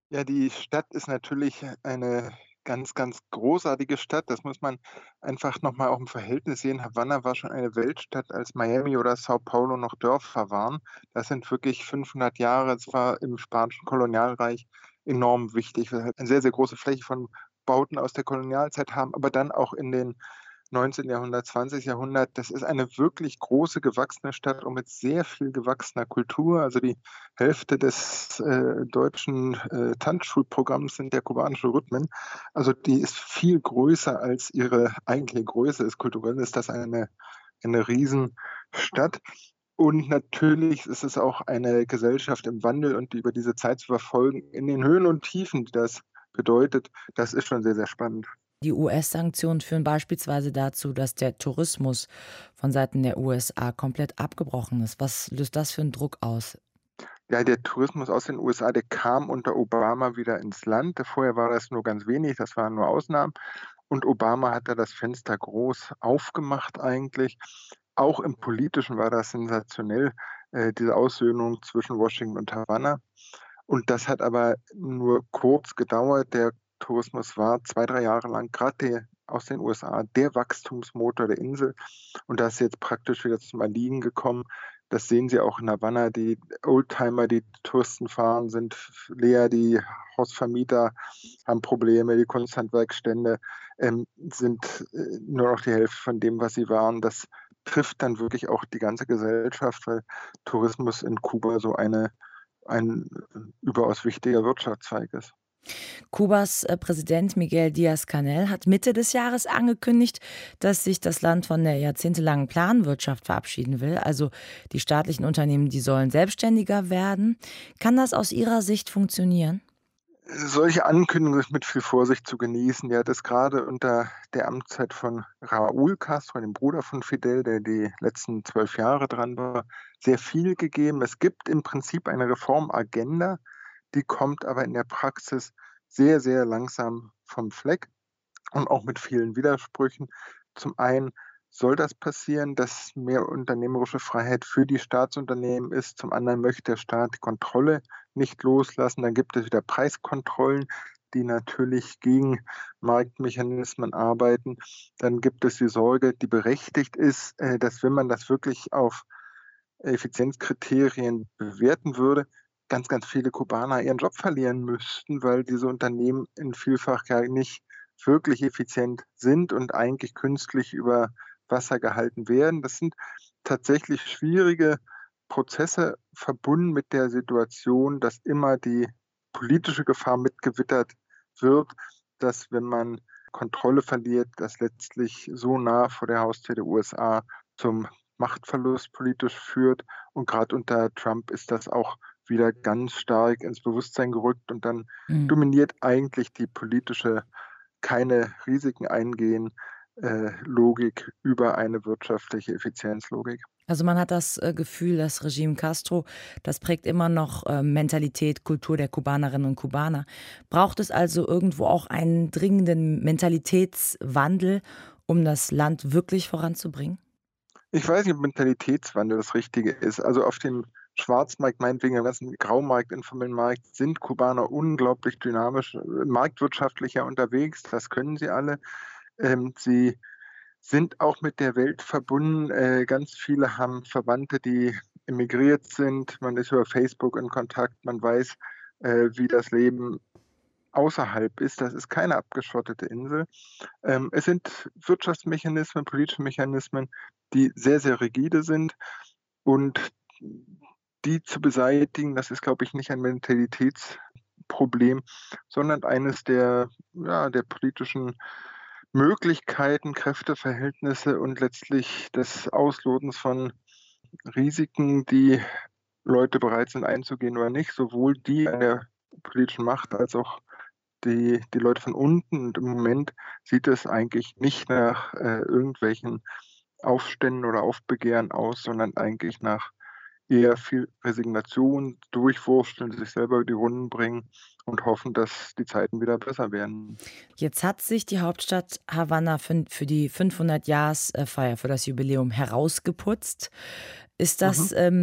Ja, die Stadt ist natürlich eine ganz, ganz großartige Stadt. Das muss man einfach noch mal auch im Verhältnis sehen. Havanna war schon eine Weltstadt, als Miami oder Sao Paulo noch Dörfer waren. Das sind wirklich 500 Jahre. Es war im spanischen Kolonialreich enorm wichtig. Wir hatten eine sehr, sehr große Fläche von Bauten aus der Kolonialzeit haben, aber dann auch in den 19. Jahrhundert, 20. Jahrhundert. Das ist eine wirklich große gewachsene Stadt und mit sehr viel gewachsener Kultur. Also, die Hälfte des, deutschen, Tanzschulprogramms sind ja kubanische Rhythmen. Also, die ist viel größer als ihre eigentliche Größe ist. Kulturell ist das eine Riesenstadt. Und natürlich ist es auch eine Gesellschaft im Wandel und über diese Zeit zu verfolgen in den Höhen und Tiefen, die das bedeutet, das ist schon sehr, sehr spannend. Die US-Sanktionen führen beispielsweise dazu, dass der Tourismus von Seiten der USA komplett abgebrochen ist. Was löst das für einen Druck aus? Ja, der Tourismus aus den USA, der kam unter Obama wieder ins Land. Vorher war das nur ganz wenig, das waren nur Ausnahmen. Und Obama hat da das Fenster groß aufgemacht eigentlich. Auch im Politischen war das sensationell, diese Aussöhnung zwischen Washington und Havanna. Und das hat aber nur kurz gedauert. Der Tourismus war 2, 3 Jahre lang grad der aus den USA der Wachstumsmotor der Insel. Und das ist jetzt praktisch wieder zum Erliegen gekommen. Das sehen Sie auch in Havanna. Die Oldtimer, die Touristen fahren, sind leer. Die Hausvermieter haben Probleme. Die Kunsthandwerksstände, sind, nur noch die Hälfte von dem, was sie waren. Das trifft dann wirklich auch die ganze Gesellschaft, weil Tourismus in Kuba so ein überaus wichtiger Wirtschaftszweig ist. Kubas Präsident Miguel Díaz-Canel hat Mitte des Jahres angekündigt, dass sich das Land von der jahrzehntelangen Planwirtschaft verabschieden will. Also die staatlichen Unternehmen, die sollen selbstständiger werden. Kann das aus Ihrer Sicht funktionieren? Solche Ankündigungen sind mit viel Vorsicht zu genießen. Der hat es gerade unter der Amtszeit von Raúl Castro, dem Bruder von Fidel, der die letzten 12 Jahre dran war, sehr viel gegeben. Es gibt im Prinzip eine Reformagenda, die kommt aber in der Praxis sehr, sehr langsam vom Fleck und auch mit vielen Widersprüchen. Zum einen soll das passieren, dass mehr unternehmerische Freiheit für die Staatsunternehmen ist. Zum anderen möchte der Staat die Kontrolle nicht loslassen. Dann gibt es wieder Preiskontrollen, die natürlich gegen Marktmechanismen arbeiten. Dann gibt es die Sorge, die berechtigt ist, dass wenn man das wirklich auf Effizienzkriterien bewerten würde, ganz, ganz viele Kubaner ihren Job verlieren müssten, weil diese Unternehmen in vielfach ja nicht wirklich effizient sind und eigentlich künstlich über Wasser gehalten werden. Das sind tatsächlich schwierige Prozesse verbunden mit der Situation, dass immer die politische Gefahr mitgewittert wird, dass wenn man Kontrolle verliert, das letztlich so nah vor der Haustür der USA zum Machtverlust politisch führt. Und gerade unter Trump ist das auch wieder ganz stark ins Bewusstsein gerückt und dann Mhm. dominiert eigentlich die politische keine Risiken eingehen, Logik über eine wirtschaftliche Effizienzlogik. Also man hat das Gefühl, das Regime Castro, das prägt immer noch Mentalität, Kultur der Kubanerinnen und Kubaner. Braucht es also irgendwo auch einen dringenden Mentalitätswandel, um das Land wirklich voranzubringen? Ich weiß nicht, ob Mentalitätswandel das Richtige ist. Also, auf dem Schwarzmarkt, meinetwegen im ganzen Graumarkt, informellen Markt, sind Kubaner unglaublich dynamisch, marktwirtschaftlicher unterwegs. Das können sie alle. Sie sind auch mit der Welt verbunden. Ganz viele haben Verwandte, die emigriert sind. Man ist über Facebook in Kontakt. Man weiß, wie das Leben außerhalb ist. Das ist keine abgeschottete Insel. Es sind Wirtschaftsmechanismen, politische Mechanismen, die sehr, sehr rigide sind und die zu beseitigen, das ist, glaube ich, nicht ein Mentalitätsproblem, sondern eines der politischen Möglichkeiten, Kräfteverhältnisse und letztlich des Auslotens von Risiken, die Leute bereit sind einzugehen oder nicht, sowohl die an der politischen Macht als auch die Leute von unten. Und im Moment sieht es eigentlich nicht nach, irgendwelchen Aufständen oder Aufbegehren aus, sondern eigentlich nach eher viel Resignation, Durchwursteln, sich selber über die Runden bringen und hoffen, dass die Zeiten wieder besser werden. Jetzt hat sich die Hauptstadt Havanna für die 500-Jahresfeier, für das Jubiläum herausgeputzt. Ist Mhm. das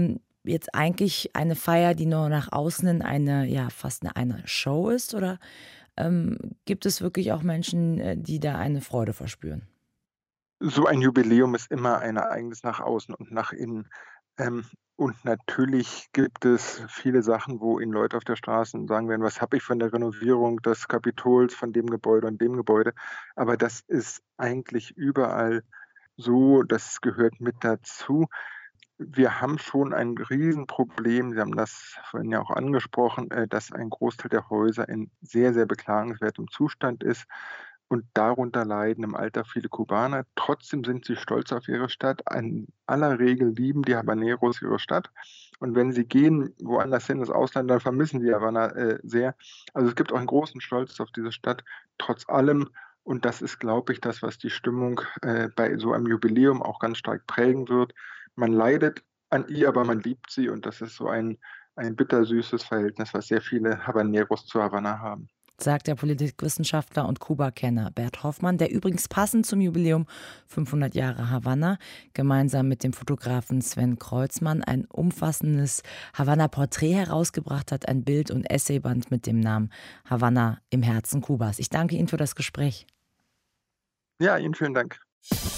jetzt eigentlich eine Feier, die nur nach außen hin fast eine Show ist? Oder gibt es wirklich auch Menschen, die da eine Freude verspüren? So ein Jubiläum ist immer ein Ereignis nach außen und nach innen. Ähm, und natürlich gibt es viele Sachen, wo Ihnen Leute auf der Straße sagen werden: „Was habe ich von der Renovierung des Kapitols, von dem Gebäude und dem Gebäude?“ Aber das ist eigentlich überall so, das gehört mit dazu. Wir haben schon ein Riesenproblem, Sie haben das vorhin ja auch angesprochen, dass ein Großteil der Häuser in sehr, sehr beklagenswertem Zustand ist und darunter leiden im Alter viele Kubaner. Trotzdem sind sie stolz auf ihre Stadt. In aller Regel lieben die Habaneros ihre Stadt. Und wenn sie gehen woanders hin, ins Ausland, dann vermissen sie Havanna, sehr. Also, es gibt auch einen großen Stolz auf diese Stadt trotz allem. Und das ist, glaube ich, das, was die Stimmung, bei so einem Jubiläum auch ganz stark prägen wird. Man leidet an ihr, aber man liebt sie und das ist so ein bittersüßes Verhältnis, was sehr viele Habaneros zu Havanna haben. Sagt der Politikwissenschaftler und Kuba-Kenner Bert Hoffmann, der übrigens passend zum Jubiläum 500 Jahre Havanna gemeinsam mit dem Fotografen Sven Kreuzmann ein umfassendes Havanna-Porträt herausgebracht hat, ein Bild- und Essayband mit dem Namen Havanna im Herzen Kubas. Ich danke Ihnen für das Gespräch. Ja, Ihnen vielen Dank.